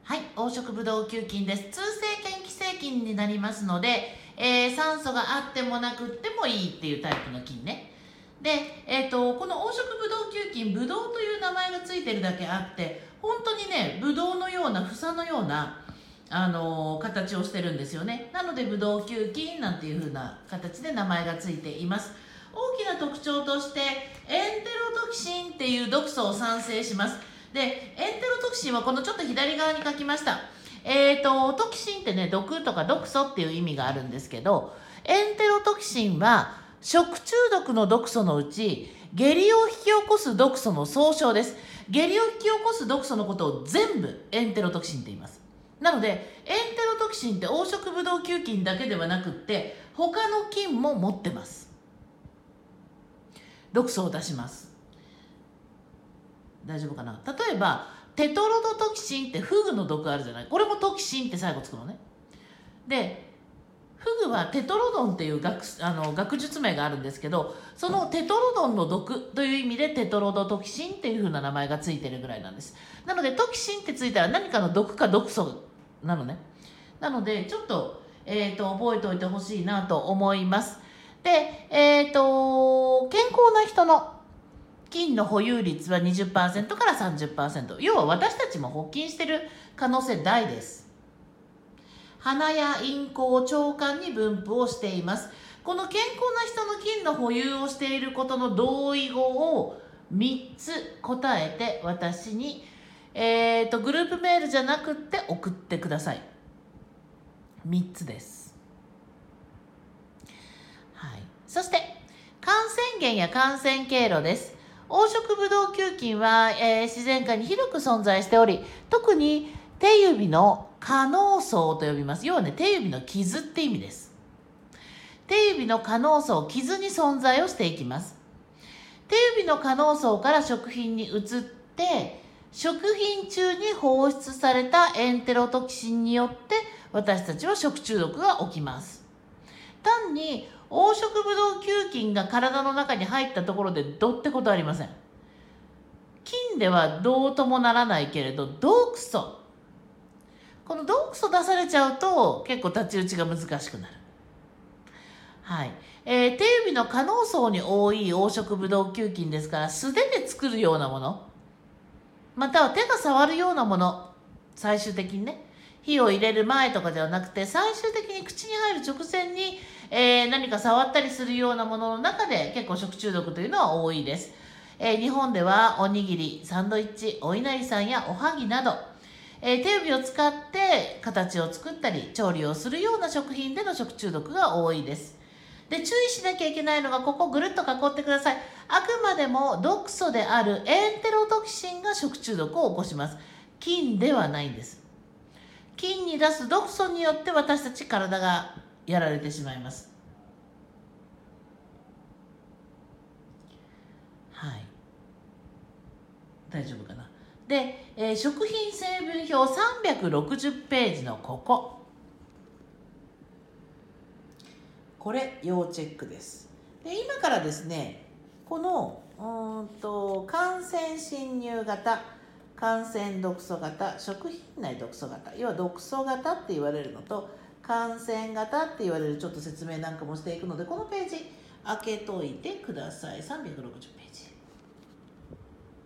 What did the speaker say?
はい、黄色ブドウ球菌です。通性嫌気性菌になりますので、酸素があってもなくってもいいっていうタイプの菌ね。で、この黄色ブドウ球菌、ブドウという名前がついてるだけあって、本当にね、ブドウのような、房のような、形をしてるんですよね。なので、ブドウ球菌なんていう風な形で名前がついています。大きな特徴として、エンテロトキシンっていう毒素を産生します。で、エンテロトキシンはこのちょっと左側に書きました。トキシンってね、毒とか毒素っていう意味があるんですけど、エンテロトキシンは食中毒の毒素のうち、下痢を引き起こす毒素の総称です。下痢を引き起こす毒素のことを全部エンテロトキシンって言います。なので、エンテロトキシンって黄色ブドウ球菌だけではなくって、他の菌も持ってます。毒素を出します。大丈夫かな。例えばテトロドトキシンってフグの毒あるじゃない。これもトキシンって最後つくのね。でフグはテトロドンっていう学術名があるんですけど、そのテトロドンの毒という意味でテトロドトキシンっていう風な名前がついてるぐらいなんです。なのでトキシンってついたら何かの毒か毒素なのね。なのでちょっと、覚えておいてほしいなと思います。で、健康な人の菌の保有率は 20% から 30%。要は私たちも発菌してる可能性大です。鼻や咽喉、腸管に分布をしています。この健康な人の菌の保有をしていることの同意語を3つ答えて私に、グループメールじゃなくって送ってください。3つです。はい。そして感染源や感染経路です。黄色ブドウ球菌は、自然界に広く存在しており、特に手指の可能層と呼びます。要はね、手指の傷って意味です。手指の可能層、傷に存在をしていきます。手指の可能層から食品に移って、食品中に放出されたエンテロトキシンによって私たちは食中毒が起きます。単に黄色ブドウ球菌が体の中に入ったところでどうってことはありません。菌ではどうともならないけれど、毒素、この毒素出されちゃうと結構太刀打ちが難しくなる。はい。手指の可能層に多い黄色ブドウ球菌ですから、素手で作るようなもの、または手が触るようなもの、最終的にね、火を入れる前とかではなくて、最終的に口に入る直前に、何か触ったりするようなものの中で結構食中毒というのは多いです。日本ではおにぎり、サンドイッチ、お稲荷さんやおはぎなど、手指を使って形を作ったり調理をするような食品での食中毒が多いです。で、注意しなきゃいけないのが、ここぐるっと囲ってください。あくまでも毒素であるエンテロトキシンが食中毒を起こします。菌ではないんです。菌に出す毒素によって私たち体がやられてしまいます。はい。大丈夫かな。で、食品成分表360ページのこれ要チェックです。で、今からですね、この感染侵入型、感染毒素型、食品内毒素型、要は毒素型って言われるのと感染型って言われるちょっと説明なんかもしていくので、このページ開けといてください。360ページ。